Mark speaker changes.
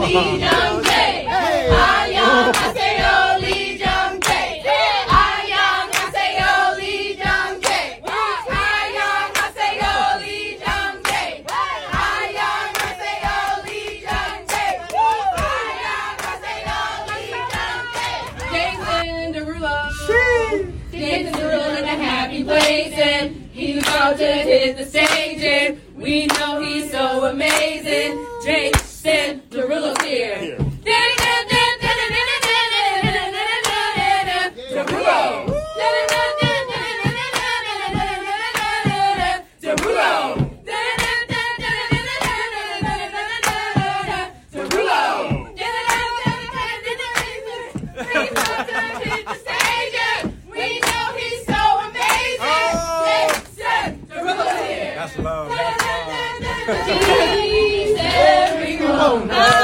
Speaker 1: Lee Jung Jae. Ayang Haseyo Lee Jung Jae. Ayang Haseyo Lee Jung Jae. Ayang Haseyo Lee Jung Jae. Ayang Haseyo Lee Jung Jae. Ayang Haseyo Lee Jung Jae. Jason Derulo. Jason Derulo in a happy place, and he's about to hit the stage, and we know he's so amazing. Jason Derulo's here.
Speaker 2: That's love.
Speaker 1: Please, everyone.